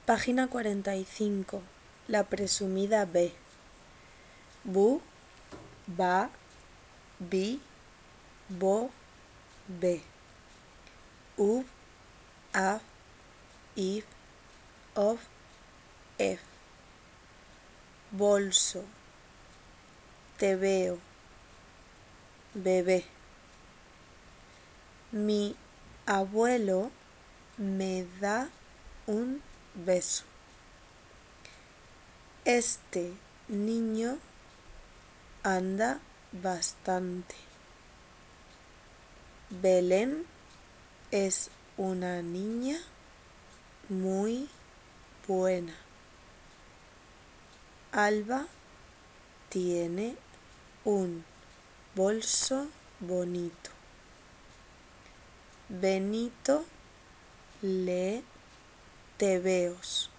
Página 45. La presumida B. Bu, ba, bi, bo, be. Ub, ab, ib, ob, ef. Bolso, te veo, bebé. Mi abuelo me da un beso. Este niño anda bastante. Belén es una niña muy buena. Alba tiene un bolso bonito. Benito lee tebeos.